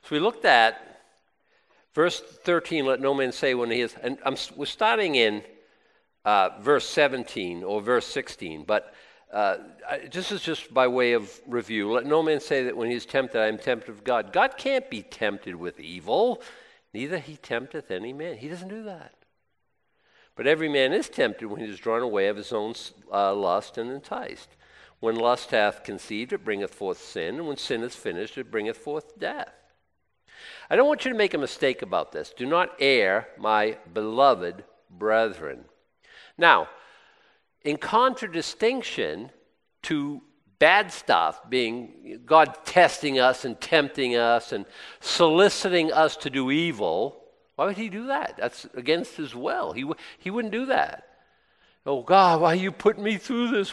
So we looked at verse 13, let no man say when he is, and we're starting in verse 17 or verse 16, but this is just by way of review. Let no man say that when he is tempted, I am tempted of God. God can't be tempted with evil, neither he tempteth any man. He doesn't do that. But every man is tempted when he is drawn away of his own lust and enticed. When lust hath conceived, it bringeth forth sin, and when sin is finished, it bringeth forth death. I don't want you to make a mistake about this. Do not err, my beloved brethren. Now, in contradistinction to bad stuff, being God testing us and tempting us and soliciting us to do evil, why would he do that? That's against his will. He wouldn't do that. Oh, God, why are you putting me through this?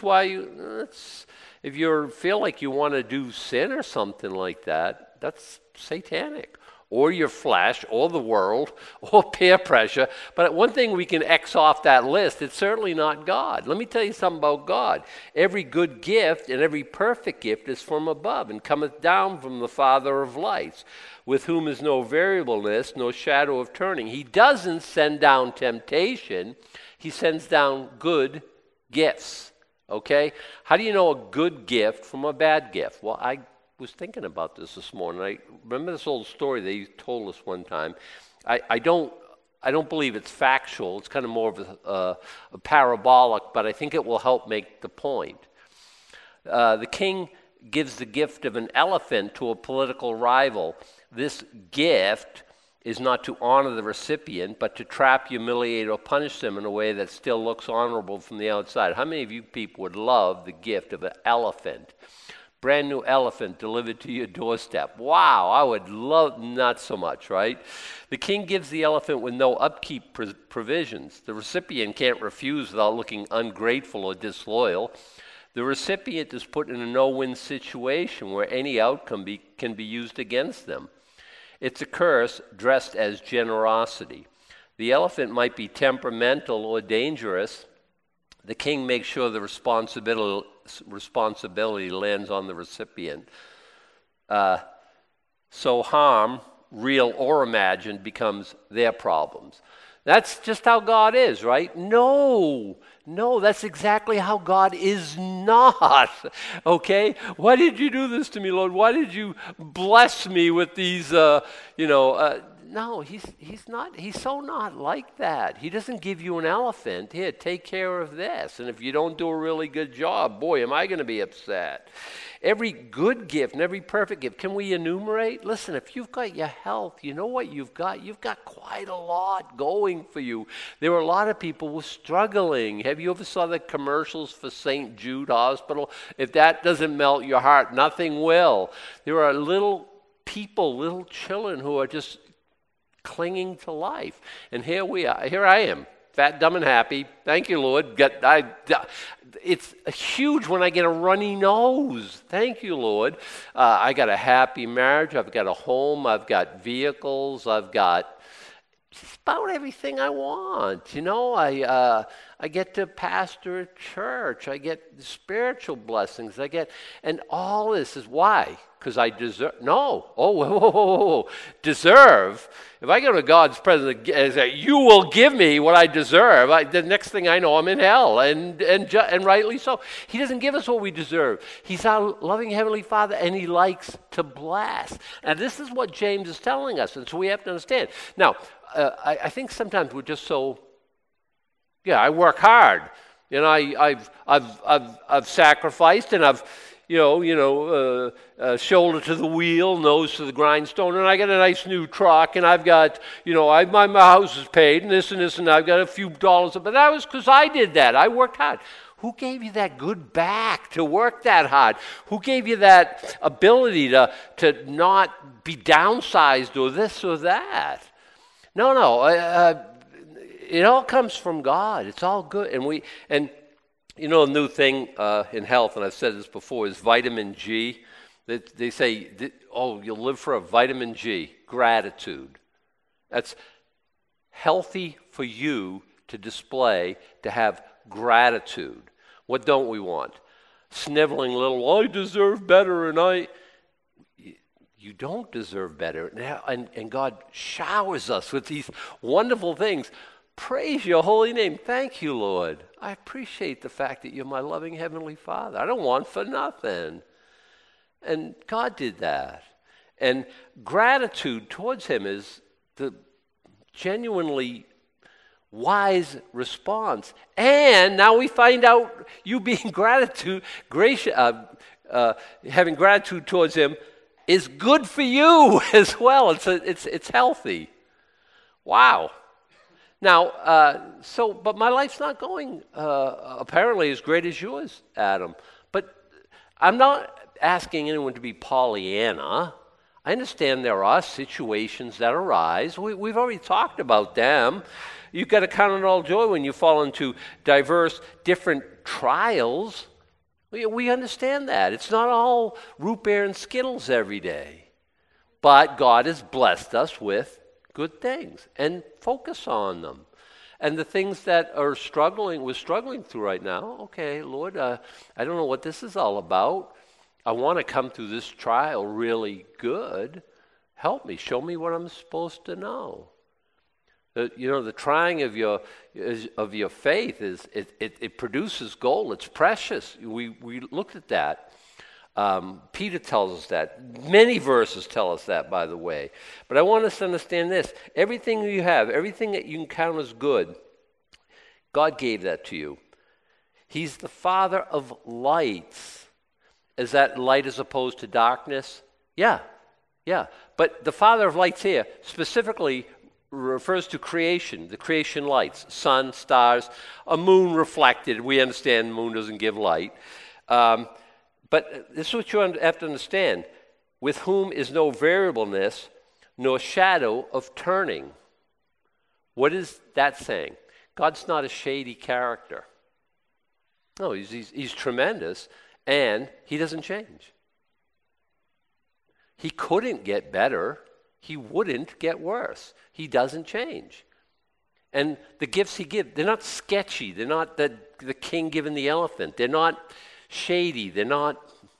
If you feel like you want to do sin or something like that, that's satanic. Or your flesh, or the world, or peer pressure. But one thing we can X off that list, it's certainly not God. Let me tell you something about God. Every good gift and every perfect gift is from above and cometh down from the Father of lights, with whom is no variableness, no shadow of turning. He doesn't send down temptation. He sends down good gifts. Okay? How do you know a good gift from a bad gift? Well, I was thinking about this morning. I remember this old story they told us one time. I don't believe it's factual. It's kind of more of a parabolic, but I think it will help make the point. The king gives the gift of an elephant to a political rival. This gift is not to honor the recipient, but to trap, humiliate, or punish them in a way that still looks honorable from the outside. How many of you people would love the gift of an elephant? Brand new elephant delivered to your doorstep. Wow, I would love, not so much, right? The king gives the elephant with no upkeep provisions. The recipient can't refuse without looking ungrateful or disloyal. The recipient is put in a no-win situation where any outcome can be used against them. It's a curse dressed as generosity. The elephant might be temperamental or dangerous. The king makes sure the responsibility lands on the recipient. So harm, real or imagined, becomes their problems. That's just how God is, right? No, that's exactly how God is not. Okay? Why did you do this to me, Lord? Why did you bless me with these, No, he's not. He's so not like that. He doesn't give you an elephant. Here, take care of this. And if you don't do a really good job, boy, am I going to be upset. Every good gift and every perfect gift, can we enumerate? Listen, if you've got your health, you know what you've got? You've got quite a lot going for you. There are a lot of people who are struggling. Have you ever saw the commercials for St. Jude Hospital? If that doesn't melt your heart, nothing will. There are little people, little children who are just clinging to life. And here I am, fat, dumb, and happy. Thank you, Lord. It's huge when I get a runny nose. Thank you, Lord. I got a happy marriage. I've got a home. I've got vehicles. I've got just about everything I want. You know, I get to pastor a church. I get spiritual blessings. And all this is why? Because I deserve. No. Oh, whoa. Deserve. If I go to God's presence and say, you will give me what I deserve, the next thing I know, I'm in hell, and rightly so. He doesn't give us what we deserve. He's our loving Heavenly Father, and He likes to bless. And this is what James is telling us, and so we have to understand. Now, I think sometimes we're just so, I work hard. You know, I've sacrificed, and I've shoulder to the wheel, nose to the grindstone, and I got a nice new truck, and I've got, my house is paid, and this, and I've got a few dollars, but that was because I did that. I worked hard. Who gave you that good back to work that hard? Who gave you that ability to not be downsized or this or that? No. It all comes from God. It's all good, and a new thing in health, and I've said this before, is vitamin G. They say, you'll live for a vitamin G, gratitude. That's healthy for you to display, to have gratitude. What don't we want? Sniveling little, I deserve better, and you don't deserve better. And God showers us with these wonderful things. Praise your holy name. Thank you, Lord. I appreciate the fact that you're my loving Heavenly Father. I don't want for nothing. And God did that. And gratitude towards him is the genuinely wise response. And now we find out you being having gratitude towards him is good for you as well. It's healthy. Wow. Now, but my life's not going apparently as great as yours, Adam. But I'm not asking anyone to be Pollyanna. I understand there are situations that arise. We've already talked about them. You've got to count it all joy when you fall into diverse, different trials. We understand that. It's not all root beer and Skittles every day. But God has blessed us with good things, and focus on them. And the things that we're struggling through right now, okay, Lord, I don't know what this is all about. I want to come through this trial really good. Help me. Show me what I'm supposed to know. The trying of your faith it produces gold. It's precious. We looked at that. Peter tells us that. Many verses tell us that, by the way. But I want us to understand this. Everything you have, everything that you can count as good, God gave that to you. He's the Father of lights. Is that light as opposed to darkness? Yeah. But the Father of lights here specifically refers to creation, the creation lights, sun, stars, a moon reflected. We understand the moon doesn't give light. But this is what you have to understand. With whom is no variableness, nor shadow of turning. What is that saying? God's not a shady character. No, he's tremendous, and he doesn't change. He couldn't get better. He wouldn't get worse. He doesn't change. And the gifts he gives, they're not sketchy. They're not the king giving the elephant. They're not shady. They're not,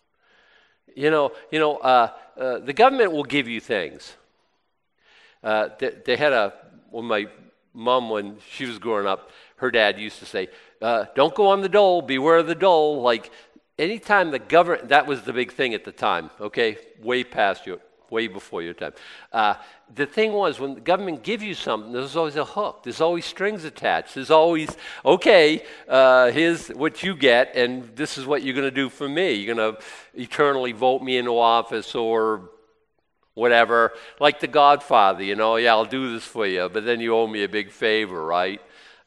the government will give you things. They had my mom, when she was growing up, her dad used to say, don't go on the dole, beware of the dole. Like, anytime the government, that was the big thing at the time, okay? Way before your time. The thing was, when the government gives you something, there's always a hook. There's always strings attached. There's always, okay, here's what you get, and this is what you're going to do for me. You're going to eternally vote me into office or whatever. Like the Godfather, yeah, I'll do this for you, but then you owe me a big favor, right?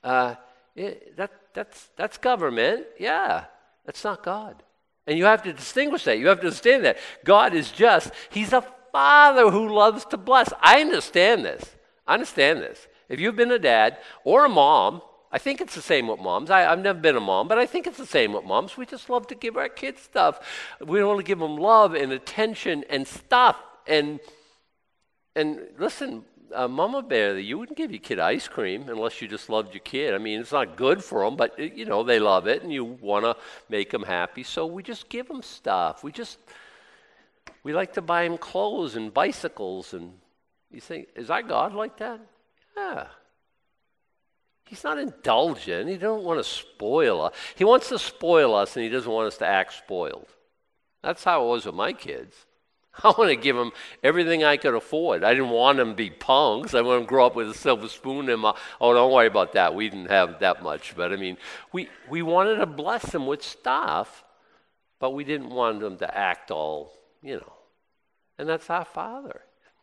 That's government, yeah. That's not God. And you have to distinguish that. You have to understand that. God is just. He's a Father who loves to bless. I understand this. If you've been a dad or a mom, I think it's the same with moms. I've never been a mom, but I think it's the same with moms. We just love to give our kids stuff. We want to give them love and attention and stuff. And listen, Mama Bear, you wouldn't give your kid ice cream unless you just loved your kid. I mean, it's not good for them, but, they love it, and you want to make them happy. So we just give them stuff. We like to buy them clothes and bicycles. And you think, is our God like that? Yeah. He's not indulgent. He doesn't want to spoil us. He wants to spoil us, and he doesn't want us to act spoiled. That's how it was with my kids. I want to give them everything I could afford. I didn't want them to be punks. I want them to grow up with a silver spoon in my... Oh, don't worry about that. We didn't have that much. But, we wanted to bless them with stuff, but we didn't want them to act all, And that's our Father.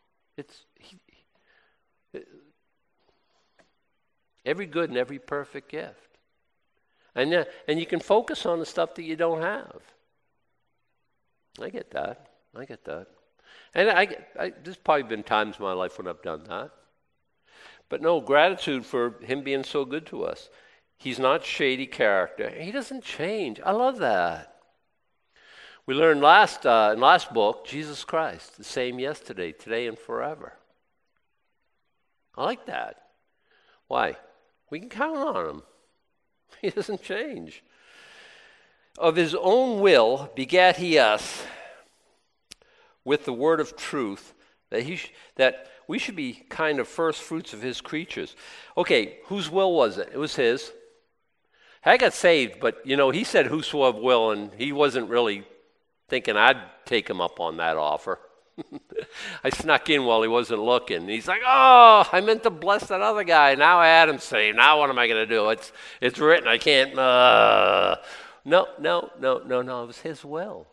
Every good and every perfect gift. And you can focus on the stuff that you don't have. I get that. And there's probably been times in my life when I've done that. But no, gratitude for him being so good to us. He's not shady character. He doesn't change. I love that. We learned in last book, Jesus Christ, the same yesterday, today, and forever. I like that. Why? We can count on him. He doesn't change. Of his own will begat he us with the word of truth, that we should be kind of first fruits of his creatures. Okay, whose will was it? It was his. I got saved, but, he said whosoever will, and he wasn't really thinking I'd take him up on that offer. I snuck in while he wasn't looking. He's like, oh, I meant to bless that other guy. Now I had him saved. Now what am I going to do? It's written. I can't. No. It was his will.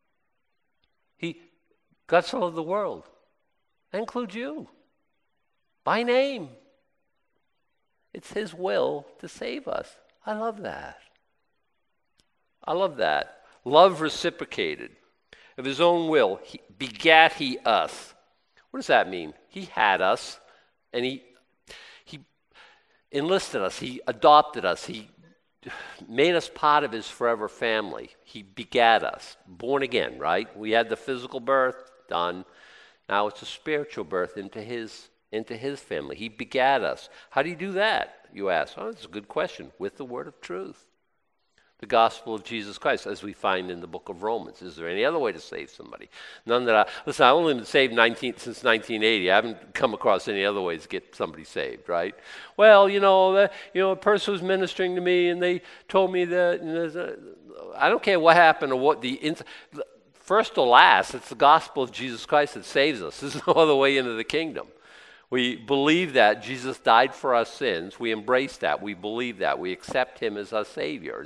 God so loved the world. That includes you. By name. It's his will to save us. I love that. Love reciprocated. Of his own will, begat he us. What does that mean? He had us, and he enlisted us. He adopted us. He made us part of his forever family. He begat us. Born again, right? We had the physical birth, done. Now it's a spiritual birth into his family. He begat us. How do you do that, you ask? Oh, that's a good question. With the word of truth. The gospel of Jesus Christ, as we find in the book of Romans. Is there any other way to save somebody? None that listen, I've only been saved since 1980. I haven't come across any other ways to get somebody saved, right? Well, a person was ministering to me, and they told me that, I don't care what happened or what first or last, it's the gospel of Jesus Christ that saves us. There's no other way into the kingdom. We believe that Jesus died for our sins. We embrace that. We believe that. We accept him as our Savior.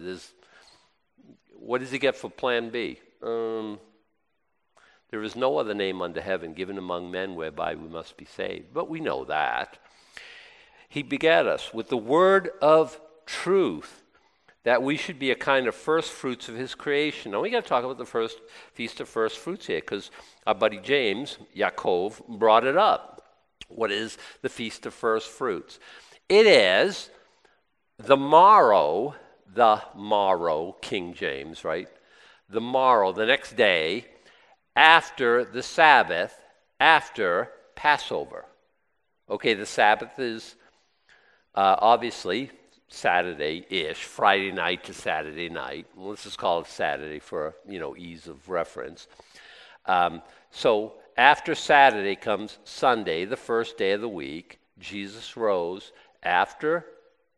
What does he get for plan B? There is no other name under heaven given among men whereby we must be saved. But we know that. He begat us with the word of truth, that we should be a kind of first fruits of his creation. Now we got to talk about the first Feast of First Fruits here, because our buddy James, Yaakov, brought it up. What is the Feast of First Fruits? It is the morrow, King James, right? The morrow, the next day, after the Sabbath, after Passover. Okay, the Sabbath is obviously Saturday-ish, Friday night to Saturday night. Well, let's just call it Saturday for, ease of reference. So after Saturday comes Sunday, the first day of the week. Jesus rose after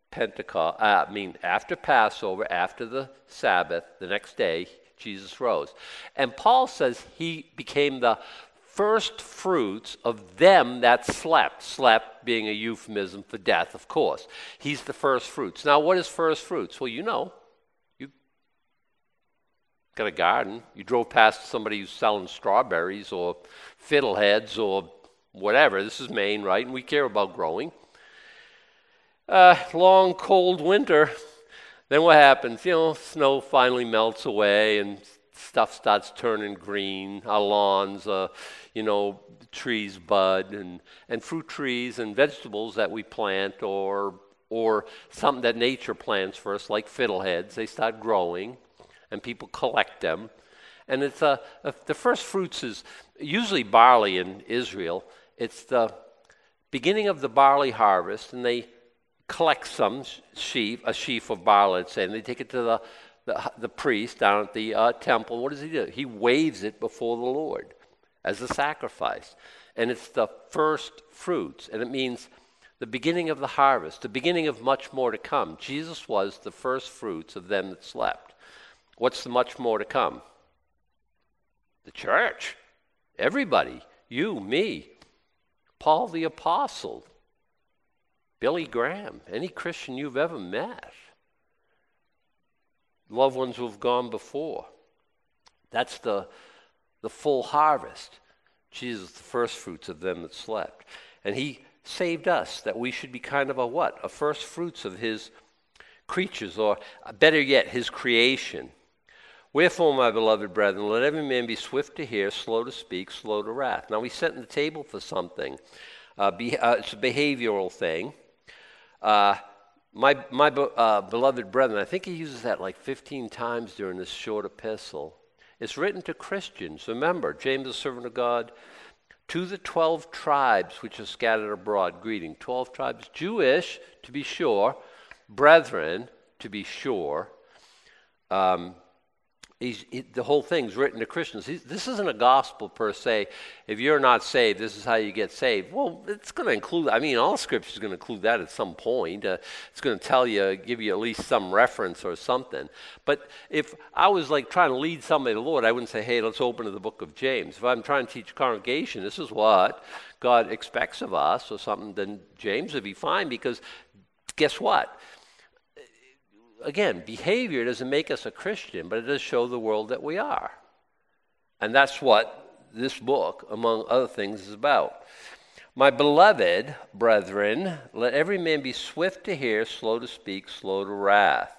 after Passover, after the Sabbath, the next day, Jesus rose. And Paul says he became the first fruits of them that slept. Slept being a euphemism for death, of course. He's the first fruits. Now, what is first fruits? Well, you got a garden. You drove past somebody who's selling strawberries or fiddleheads or whatever. This is Maine, right? And we care about growing. Long, cold winter. Then what happens? Snow finally melts away and stuff starts turning green. Our lawns, trees bud, and fruit trees and vegetables that we plant or something that nature plants for us, like fiddleheads, they start growing. And people collect them. And it's the first fruits is usually barley in Israel. It's the beginning of the barley harvest, and they collect a sheaf of barley, let's say, and they take it to the priest down at the temple. What does he do? He waves it before the Lord as a sacrifice. And it's the first fruits, and it means the beginning of the harvest, the beginning of much more to come. Jesus was the first fruits of them that slept. What's the much more to come? The church. Everybody. You, me, Paul the Apostle, Billy Graham, any Christian you've ever met, loved ones who have gone before. That's the full harvest. Jesus, the first fruits of them that slept. And he saved us, that we should be kind of a first fruits of his creatures, or better yet, his creation. Wherefore, my beloved brethren, let every man be swift to hear, slow to speak, slow to wrath. Now, we set in the table for something. It's a behavioral thing. My beloved brethren, I think he uses that like 15 times during this short epistle. It's written to Christians. Remember, James, the servant of God, to the 12 tribes which are scattered abroad, greeting. 12 tribes, Jewish, to be sure, brethren, to be sure, the whole thing's written to Christians. This isn't a gospel per se. If you're not saved, this is how you get saved. Well, it's going to include, all Scripture is going to include that at some point. It's going to give you at least some reference or something. But if I was like trying to lead somebody to the Lord, I wouldn't say, hey, let's open to the book of James. If I'm trying to teach a congregation, this is what God expects of us or something, then James would be fine, because guess what? Again, behavior doesn't make us a Christian, but it does show the world that we are. And that's what this book, among other things, is about. My beloved brethren, let every man be swift to hear, slow to speak, slow to wrath.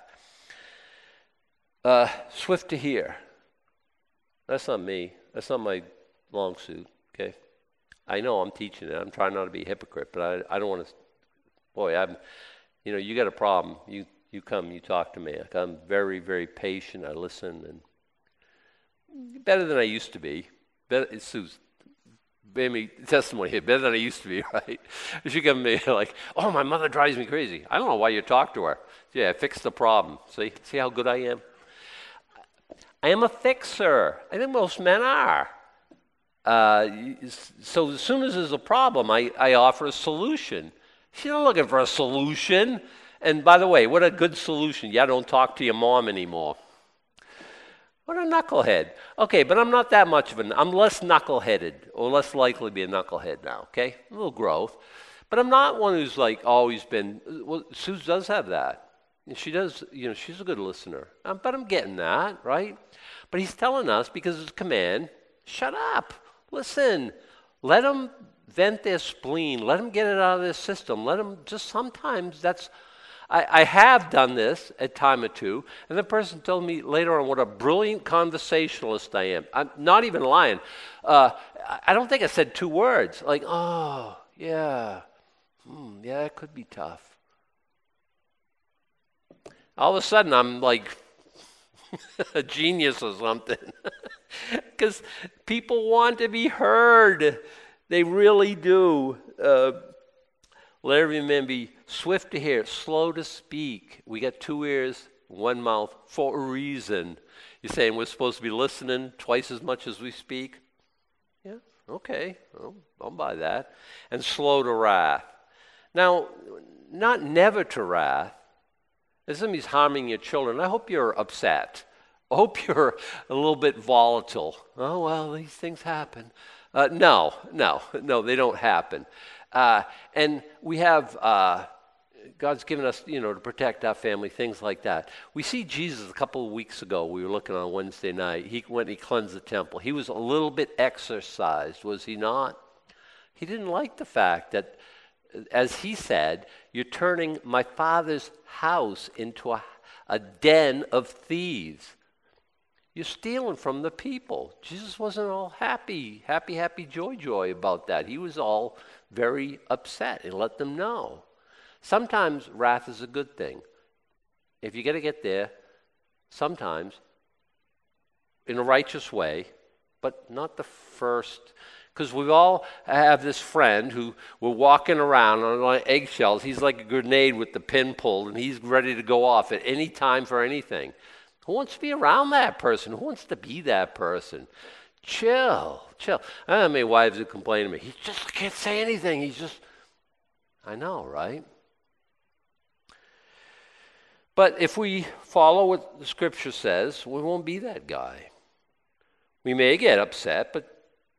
Swift to hear. That's not me. That's not my long suit, okay? I know I'm teaching it. I'm trying not to be a hypocrite, but I don't want to... Boy, you got a problem. You come, you talk to me. I'm very, very patient. I listen, and better than I used to be. Sue's baby testimony here. Better than I used to be, right? She come to me like, oh, my mother drives me crazy. I don't know why you talk to her. Yeah, I fixed the problem. See how good I am? I am a fixer. I think most men are. So as soon as there's a problem, I offer a solution. She's not looking for a solution. And by the way, what a good solution. Yeah, don't talk to your mom anymore. What a knucklehead. Okay, but I'm not that much of I'm less knuckleheaded, or less likely to be a knucklehead now, okay? A little growth. But I'm not one who's like always been, well, Sue does have that. And she does, she's a good listener. But I'm getting that, right? But he's telling us, because it's a command, shut up, listen, let them vent their spleen, let them get it out of their system, let them just sometimes I have done this a time or two, and the person told me later on what a brilliant conversationalist I am. I'm not even lying. I don't think I said 2 words, like, oh, yeah, yeah, that could be tough. All of a sudden, I'm like a genius or something, because people want to be heard. They really do. Let every man be swift to hear, slow to speak. We got 2 ears, 1 mouth for a reason. You're saying we're supposed to be listening twice as much as we speak? Yeah, okay, I'll buy that. And slow to wrath. Now, not never to wrath. If somebody's harming your children, I hope you're upset. I hope you're a little bit volatile. Oh, well, these things happen. No, they don't happen. And we have, God's given us, to protect our family, things like that. We see Jesus a couple of weeks ago. We were looking on Wednesday night. He went and he cleansed the temple. He was a little bit exercised, was he not? He didn't like the fact that, as he said, you're turning my Father's house into a den of thieves. You're stealing from the people. Jesus wasn't all happy, joy about that. He was all very upset and let them know. Sometimes wrath is a good thing. If you got to get there, sometimes in a righteous way, but not the first. Because we all have this friend who we're walking around on eggshells. He's like a grenade with the pin pulled, and he's ready to go off at any time for anything. Who wants to be around that person? Who wants to be that person? Chill. I don't know many wives who complain to me. He just can't say anything. I know, right? But if we follow what the Scripture says, we won't be that guy. We may get upset, but,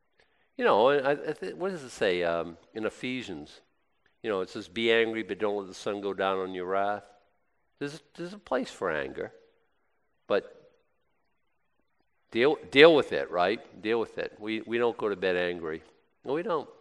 what does it say in Ephesians? It says, be angry, but don't let the sun go down on your wrath. There's a place for anger. But deal with it, right? Deal with it. We don't go to bed angry. No, we don't.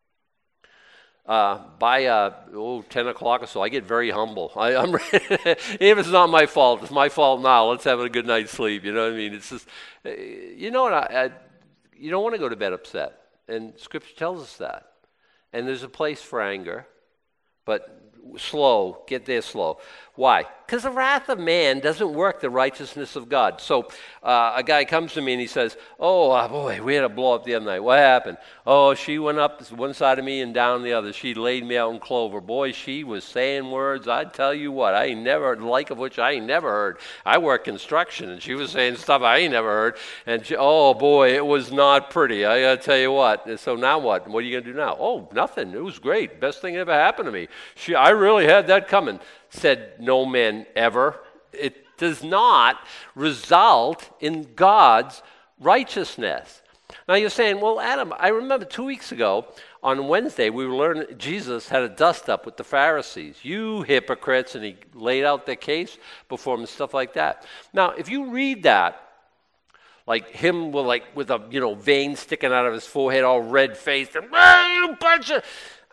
By 10 o'clock or so, I get very humble. I'm ready. If it's not my fault, it's my fault now. Let's have a good night's sleep. You know what I mean? It's just, you don't want to go to bed upset. And Scripture tells us that. And there's a place for anger, but slow. Get there slow. Why? Because the wrath of man doesn't work the righteousness of God. So a guy comes to me and he says, boy, we had a blow up the other night. What happened? Oh, she went up one side of me and down the other. She laid me out in clover. Boy, she was saying words. I tell you what, I ain't never, like of which I ain't never heard. I work construction and she was saying stuff I ain't never heard. And oh boy, it was not pretty. I got to tell you what. And so now what? What are you going to do now? Oh, nothing. It was great. Best thing that ever happened to me. I really had that coming. Said no man ever. It does not result in God's righteousness. Now you're saying, well, Adam, I remember 2 weeks ago on Wednesday we were learning Jesus had a dust up with the Pharisees. You hypocrites, and he laid out their case before them and stuff like that. Now, if you read that, like him with a vein sticking out of his forehead, all red faced, and you bunch of,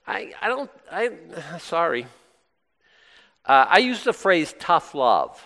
sorry. I use the phrase tough love.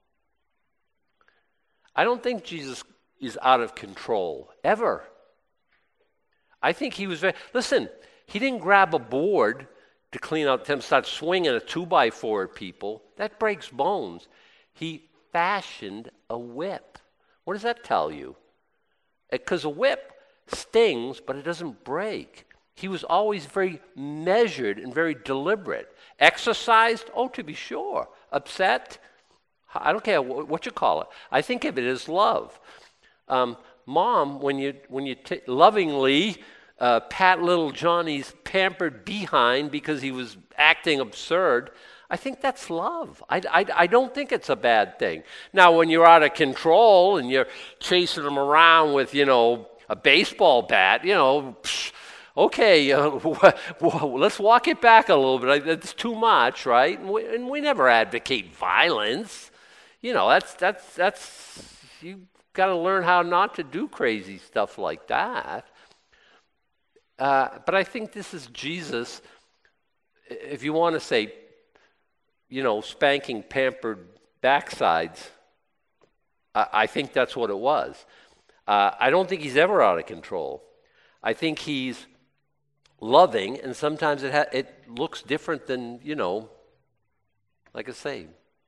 I don't think Jesus is out of control, ever. I think he was listen, he didn't grab a board to clean out them, start swinging a 2x4 at people. That breaks bones. He fashioned a whip. What does that tell you? Because a whip stings, but it doesn't break. He was always very measured and very deliberate. Exercised? Oh, to be sure. Upset? I don't care what you call it. I think of it as love. Mom, when you lovingly pat little Johnny's pampered behind because he was acting absurd, I think that's love. I don't think it's a bad thing. Now, when you're out of control and you're chasing them around with, a baseball bat, okay, let's walk it back a little bit. It's too much, right? And we never advocate violence. That's you got to learn how not to do crazy stuff like that. But I think this is Jesus, if you want to say, spanking pampered backsides, I think that's what it was. I don't think he's ever out of control. I think he's loving, and sometimes it looks different than, like I say,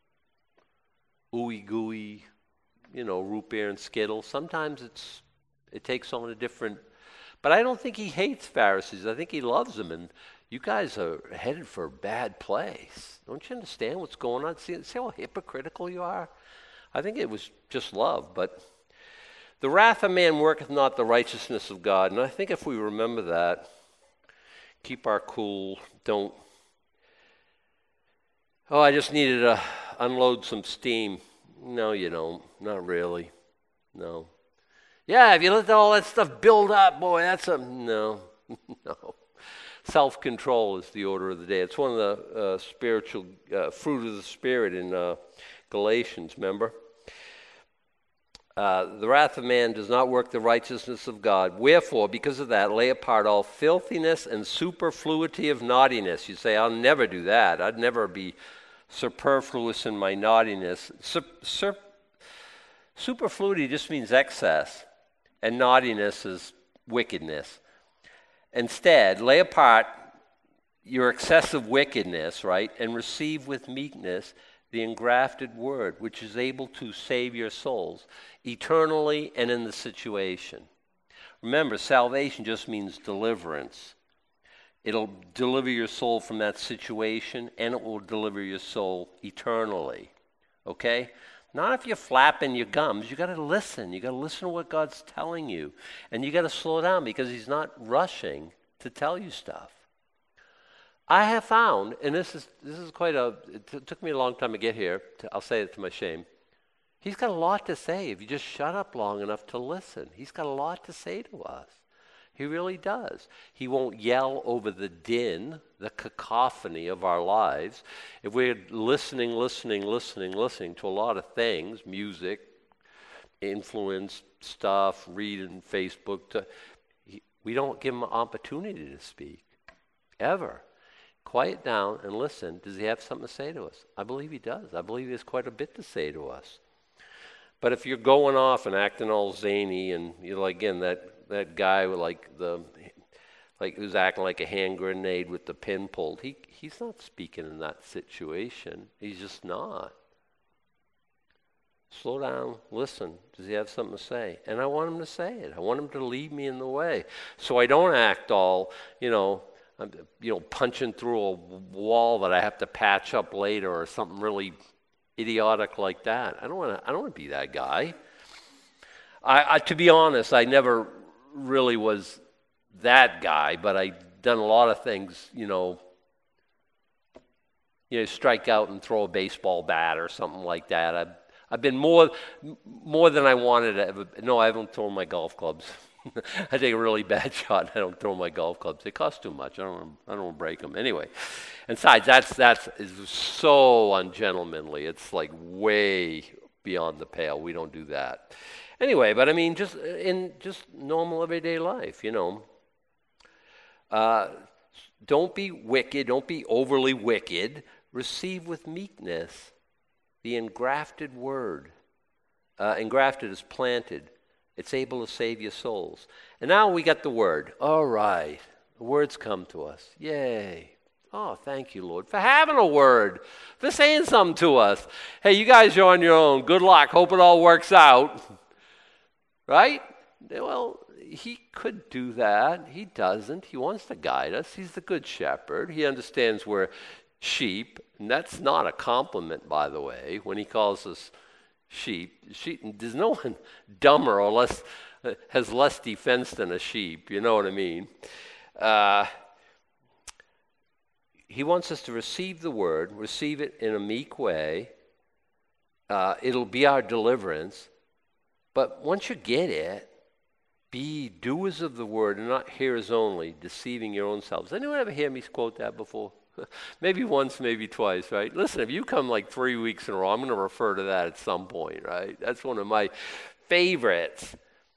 ooey gooey, root beer and Skittles. Sometimes it takes on a different, but I don't think he hates Pharisees. I think he loves them, and you guys are headed for a bad place. Don't you understand what's going on? See how hypocritical you are? I think it was just love, but the wrath of man worketh not the righteousness of God. And I think if we remember that, keep our cool, don't, I just needed to unload some steam. No, you don't. Not really. No. Yeah, if you let all that stuff build up, boy, no. No. Self-control is the order of the day. It's one of the spiritual fruit of the Spirit in Galatians, remember? The wrath of man does not work the righteousness of God. Wherefore, because of that, lay apart all filthiness and superfluity of naughtiness. You say, I'll never do that. I'd never be superfluous in my naughtiness. Superfluity just means excess, and naughtiness is wickedness. Instead, lay apart your excessive wickedness, right, and receive with meekness the engrafted word, which is able to save your souls eternally and in the situation. Remember, salvation just means deliverance. It'll deliver your soul from that situation, and it will deliver your soul eternally. Okay? Not if you're flapping your gums. You got to listen. You got to listen to what God's telling you. And you got to slow down because he's not rushing to tell you stuff. I have found, and this is quite it took me a long time to get here. I'll say it to my shame. He's got a lot to say if you just shut up long enough to listen. He's got a lot to say to us. He really does. He won't yell over the din, the cacophony of our lives. If we're listening to a lot of things, music, influence, stuff, reading Facebook, we don't give him an opportunity to speak, ever. Quiet down and listen. Does he have something to say to us? I believe he does. I believe he has quite a bit to say to us. But if you're going off and acting all zany and, again, that guy with like like who's acting like a hand grenade with the pin pulled. He's not speaking in that situation. He's just not. Slow down, listen. Does he have something to say? And I want him to say it. I want him to lead me in the way, so I don't act all, punching through a wall that I have to patch up later or something really idiotic like that. I don't want to be that guy. I to be honest, I never really was that guy, but I've done a lot of things, strike out and throw a baseball bat or something like that. I've been more than I wanted to ever. No, I haven't thrown my golf clubs. I take a really bad shot and I don't throw my golf clubs. They cost too much. I don't want to break them. Anyway, and besides, that's so ungentlemanly. It's like way beyond the pale. We don't do that. Anyway, but I mean, just in normal everyday life, don't be wicked. Don't be overly wicked. Receive with meekness the engrafted word. Engrafted is planted. It's able to save your souls. And now we got the word. All right. The word's come to us. Yay. Oh, thank you, Lord, for having a word, for saying something to us. Hey, you guys are on your own. Good luck. Hope it all works out. Right? Well, he could do that. He doesn't. He wants to guide us. He's the good shepherd. He understands we're sheep. And that's not a compliment, by the way, when he calls us sheep. There's no one dumber or has less defense than a sheep. You know what I mean? He wants us to receive the word, receive it in a meek way. It'll be our deliverance. But once you get it, be doers of the word and not hearers only, deceiving your own selves. Anyone ever hear me quote that before? Maybe once, maybe twice, right? Listen, if you come like 3 weeks in a row, I'm going to refer to that at some point, right? That's one of my favorites.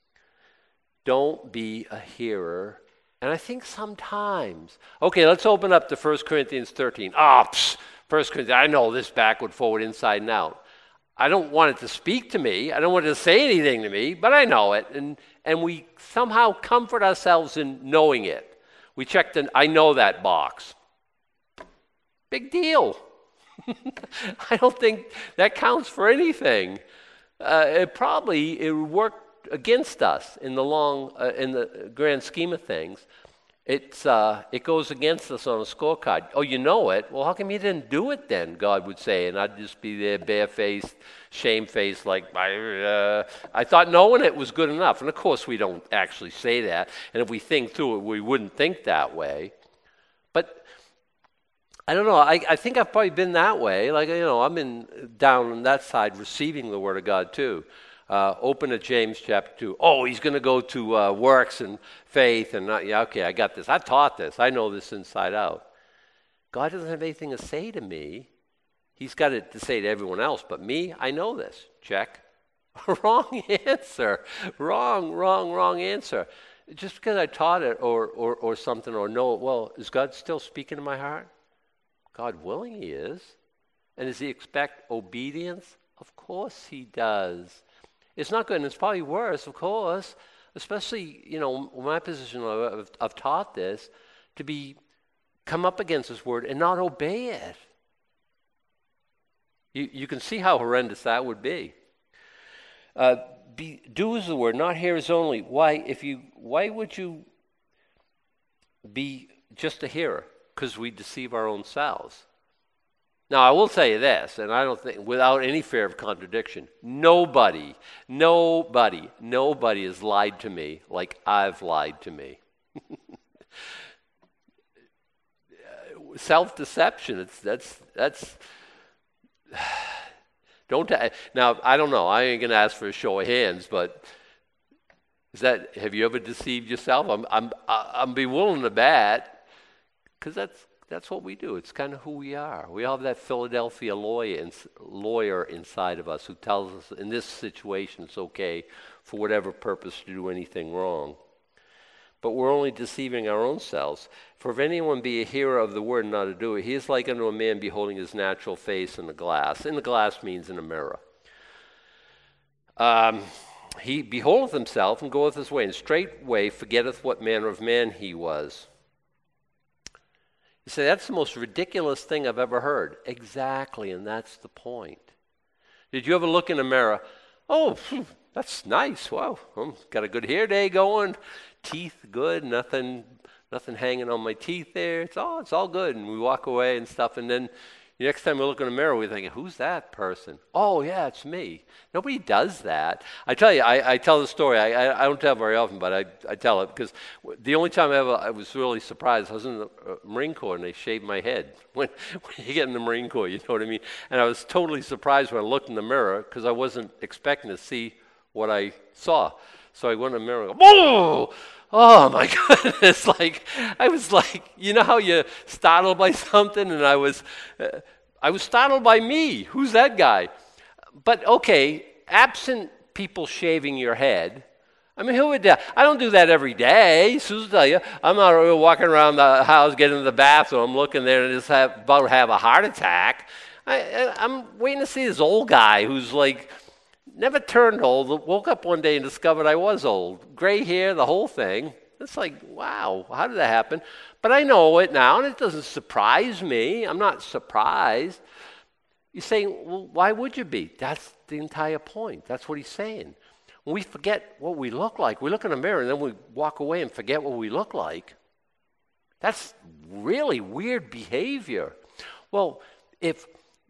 Don't be a hearer. And I think sometimes, okay, let's open up to 1 Corinthians 13. 1 Corinthians, I know this backward, forward, inside, and out. I don't want it to speak to me. I don't want it to say anything to me, but I know it. And we somehow comfort ourselves in knowing it. We check the I know that box. Big deal. I don't think that counts for anything. It would work against us in the grand scheme of things. It goes against us on a scorecard. Oh, you know it? Well, how come you didn't do it then? God would say, and I'd just be there barefaced, shamefaced, like I thought knowing it was good enough. And of course, we don't actually say that. And if we think through it, we wouldn't think that way. But I don't know. I think I've probably been that way. Like, I'm down on that side receiving the word of God too. Open to James chapter 2. Oh, he's going to go to works and faith. And okay, I got this. I've taught this. I know this inside out. God doesn't have anything to say to me. He's got it to say to everyone else. But me, I know this. Check. Wrong answer. Wrong answer. Just because I taught it or something or know it well, is God still speaking to my heart? God willing, he is. And does he expect obedience? Of course he does. It's not good, and it's probably worse, of course, especially, my position, I've taught this, to come up against this word and not obey it. You can see how horrendous that would be. Be doers of the word, not hearers only. Why would you be just a hearer? Because we deceive our own selves. Now, I will tell you this, and I don't think, without any fear of contradiction, nobody has lied to me like I've lied to me. Self-deception, that's don't. Now, I don't know. I ain't gonna ask for a show of hands, but have you ever deceived yourself? I'm be willing to bet. Because that's what we do. It's kind of who we are. We all have that Philadelphia lawyer inside of us who tells us in this situation it's okay for whatever purpose to do anything wrong. But we're only deceiving our own selves. For if anyone be a hearer of the word and not a doer, he is like unto a man beholding his natural face in the glass. In the glass means in a mirror. He beholdeth himself and goeth his way, and straightway forgetteth what manner of man he was. say, that's the most ridiculous thing I've ever heard. Exactly, and that's the point. Did you ever look in the mirror? Oh, that's nice. Wow, got a good hair day going. Teeth good, nothing hanging on my teeth there. It's all good. And we walk away and stuff, and then the next time we look in the mirror, we think, who's that person? Oh, yeah, it's me. Nobody does that. I tell you, I tell the story. I don't tell it very often, but I tell it because the only time I was really surprised, I was in the Marine Corps, and they shaved my head. When you get in the Marine Corps, you know what I mean? And I was totally surprised when I looked in the mirror because I wasn't expecting to see what I saw. So I went in the mirror and go, whoa! Oh my goodness, I was like, you know how you're startled by something, and I was startled by me. Who's that guy? But okay, absent people shaving your head, I mean, who would that? I don't do that every day. Susan tell you, I'm not walking around the house, getting into the bathroom, looking there and just about to have a heart attack. I'm waiting to see this old guy who's like, never turned old, woke up one day and discovered I was old. Gray hair, the whole thing. It's like, wow, how did that happen? But I know it now, and it doesn't surprise me. I'm not surprised. You're saying, well, why would you be? That's the entire point. That's what he's saying. When we forget what we look like, we look in the mirror and then we walk away and forget what we look like. That's really weird behavior. Well, if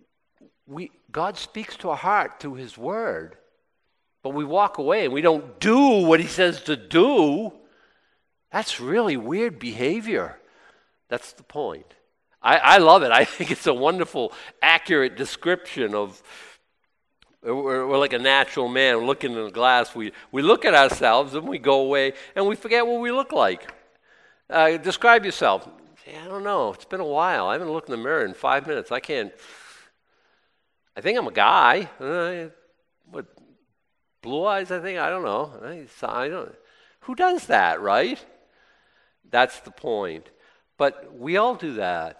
God speaks to our heart through his word, but we walk away and we don't do what he says to do, that's really weird behavior. That's the point. I love it. I think it's a wonderful, accurate description of, we're like a natural man looking in the glass. We look at ourselves and we go away and we forget what we look like. Describe yourself. I don't know. It's been a while. I haven't looked in the mirror in 5 minutes. I think I'm a guy. What, blue eyes, I think? I don't know. Who does that, right? That's the point. But we all do that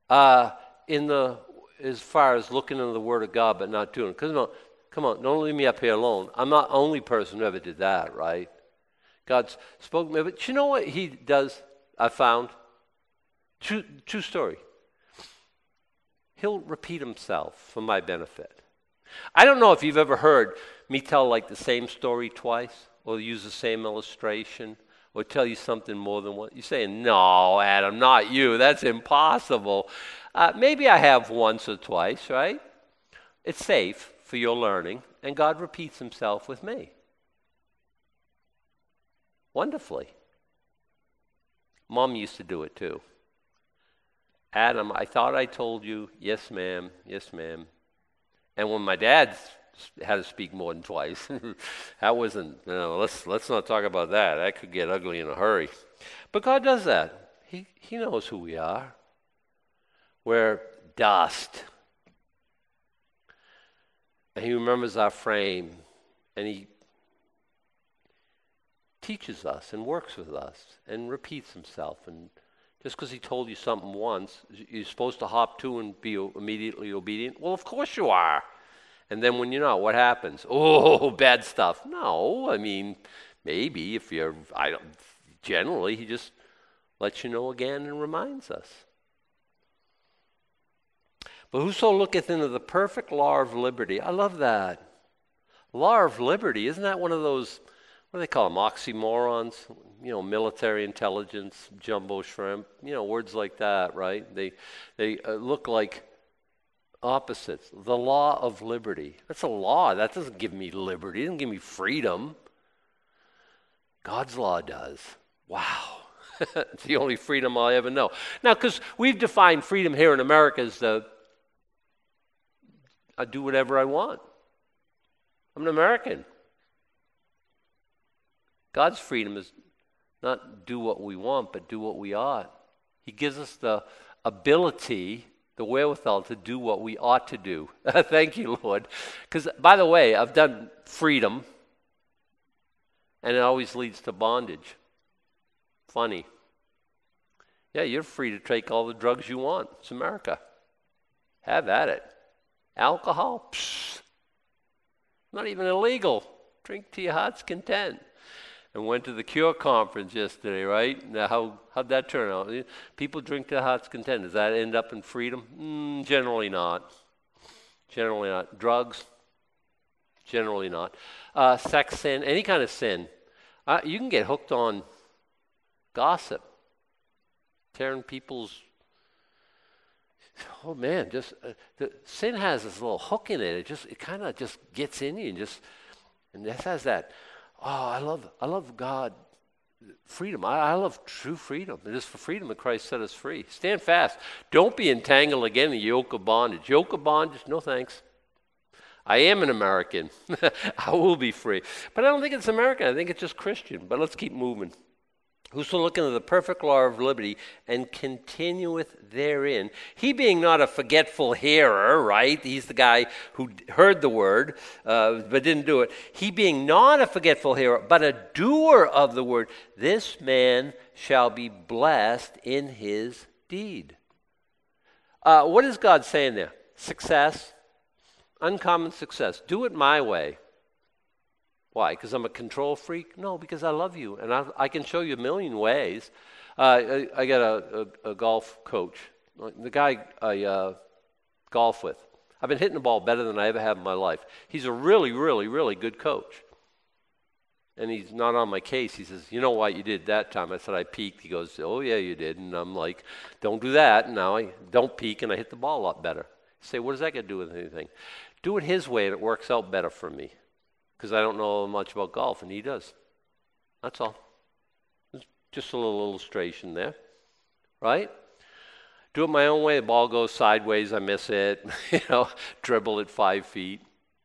as far as looking into the Word of God but not doing it. Because come on, don't leave me up here alone. I'm not the only person who ever did that, right? God's spoken to me. But you know what he does, I found? True story. He'll repeat himself for my benefit. I don't know if you've ever heard me tell like the same story twice or use the same illustration or tell you something more than one. You're saying, no, Adam, not you. That's impossible. Maybe I have once or twice, right? It's safe for your learning, and God repeats himself with me. Wonderfully. Mom used to do it too. Adam, I thought I told you, yes, ma'am, yes, ma'am. And when my dad had to speak more than twice, that wasn't, let's not talk about that. That could get ugly in a hurry. But God does that. He knows who we are. We're dust. And he remembers our frame. And he teaches us and works with us and repeats himself. And just because he told you something once, you're supposed to hop to and be immediately obedient? Well, of course you are. And then when you're not, what happens? Oh, bad stuff. No, I mean, maybe if you're, generally, he just lets you know again and reminds us. But whoso looketh into the perfect law of liberty, I love that. Law of liberty, isn't that one of those, what do they call them, oxymorons? Military intelligence, jumbo shrimp, words like that, right? They look like opposites. The law of liberty. That's a law. That doesn't give me liberty. It doesn't give me freedom. God's law does. Wow. It's the only freedom I'll ever know. Now, because we've defined freedom here in America as I do whatever I want. I'm an American. God's freedom is not do what we want, but do what we ought. He gives us the ability, the wherewithal to do what we ought to do. Thank you, Lord. Because, by the way, I've done freedom, and it always leads to bondage. Funny. Yeah, you're free to take all the drugs you want. It's America. Have at it. Alcohol? Psh, not even illegal. Drink to your heart's content. and went to the Cure conference yesterday, right? Now, how'd that turn out? People drink to their heart's content. Does that end up in freedom? Generally not. Generally not. Drugs? Generally not. Sex sin, any kind of sin. You can get hooked on gossip, tearing people's... Oh man, the sin has this little hook in it. It kind of just gets in you and this has that. Oh, I love God, freedom. I love true freedom. It is for freedom that Christ set us free. Stand fast. Don't be entangled again in the yoke of bondage. Yoke of bondage, no thanks. I am an American. I will be free. But I don't think it's American. I think it's just Christian. But let's keep moving. Whoso looketh into the perfect law of liberty and continueth therein, he being not a forgetful hearer, right? He's the guy who heard the word but didn't do it. He being not a forgetful hearer, but a doer of the word, this man shall be blessed in his deed. What is God saying there? Success, uncommon success. Do it my way. Why? Because I'm a control freak? No, because I love you, and I can show you a million ways. I got a golf coach, the guy I golf with. I've been hitting the ball better than I ever have in my life. He's a really, really, really good coach. And he's not on my case. He says, you know why you did that time? I said, I peaked. He goes, oh, yeah, you did. And I'm like, don't do that. And now I don't peak, and I hit the ball a lot better. You say, what does that got to do with anything? Do it his way, and it works out better for me. Because I don't know much about golf, and he does. That's all. It's just a little illustration there, right? Do it my own way. The ball goes sideways. I miss it. Dribble it 5 feet.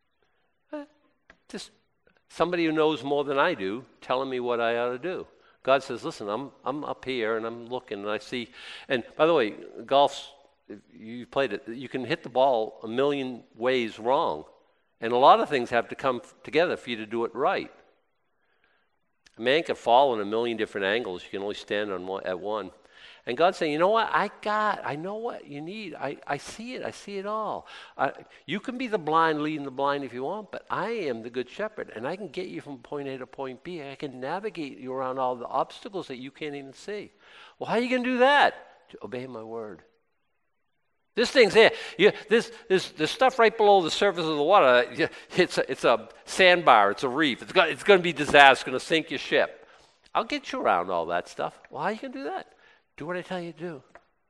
Just somebody who knows more than I do telling me what I ought to do. God says, listen, I'm up here, and I'm looking, and I see. And by the way, golf's, if you played it, you can hit the ball a million ways wrong. And a lot of things have to come together for you to do it right. A man can fall in a million different angles. You can only stand on at one. And God's saying, you know what? I know what you need. I see it. I see it all. You can be the blind leading the blind if you want, but I am the good shepherd, and I can get you from point A to point B. I can navigate you around all the obstacles that you can't even see. Well, how are you going to do that? To obey my word. This thing's here. This stuff right below the surface of the water. It's a sandbar. It's a reef. It's going to be disaster. It's going to sink your ship. I'll get you around all that stuff. Well, how are you going to do that? Do what I tell you to do.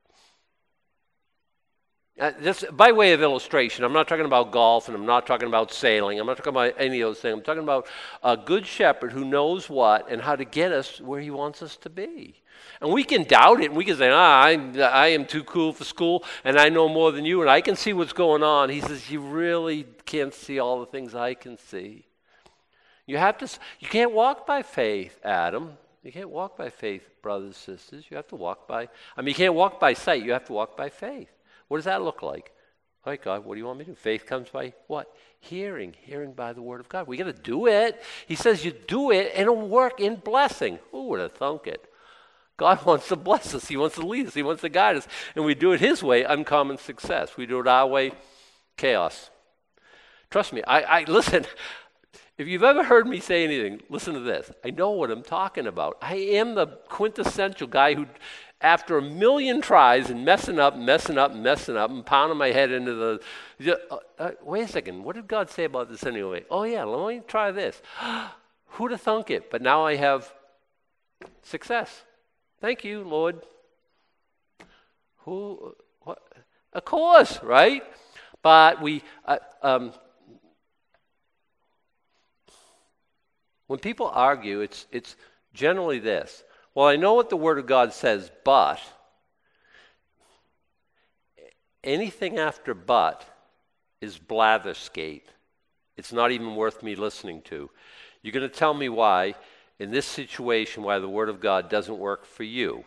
Just by way of illustration, I'm not talking about golf, and I'm not talking about sailing. I'm not talking about any of those things. I'm talking about a good shepherd who knows what and how to get us where he wants us to be. And we can doubt it, and we can say, I am too cool for school, and I know more than you, and I can see what's going on. He says, you really can't see all the things I can see. You can't walk by faith, Adam. You can't walk by faith, brothers and sisters. You have to walk by, you can't walk by sight. You have to walk by faith. What does that look like? All right, God, what do you want me to do? Faith comes by what? Hearing by the word of God. We got to do it. He says you do it, and it'll work in blessing. Who would have thunk it? God wants to bless us. He wants to lead us. He wants to guide us. And we do it his way, uncommon success. We do it our way, chaos. Trust me, I listen, if you've ever heard me say anything, listen to this. I know what I'm talking about. I am the quintessential guy who, after a million tries and messing up, and pounding my head into the... wait a second, what did God say about this anyway? Oh yeah, let me try this. Who'd have thunk it? But now I have success. Thank you, Lord. What? Of course, right? But when people argue, it's generally this. Well, I know what the Word of God says, but anything after but is blatherskate. It's not even worth me listening to. You're going to tell me why, in this situation, why the Word of God doesn't work for you.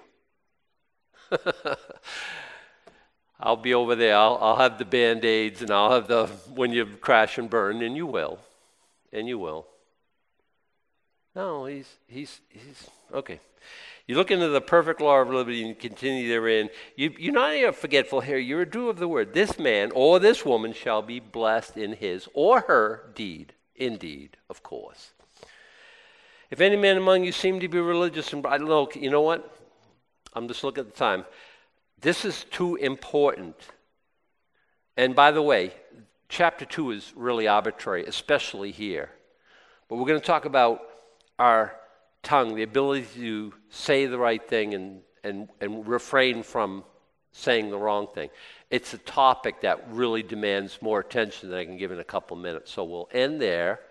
I'll be over there. I'll have the Band-Aids, and I'll have the when you crash and burn, and you will. And you will. No, he's okay. You look into the perfect law of liberty and continue therein. You're not a forgetful here. You're a doer of the word. This man or this woman shall be blessed in his or her deed. Indeed, of course. If any man among you seem to be religious and look, you know what? I'm just looking at the time. This is too important. And by the way, chapter 2 is really arbitrary, especially here. But we're going to talk about our tongue, the ability to say the right thing and refrain from saying the wrong thing. It's a topic that really demands more attention than I can give in a couple minutes. So we'll end there.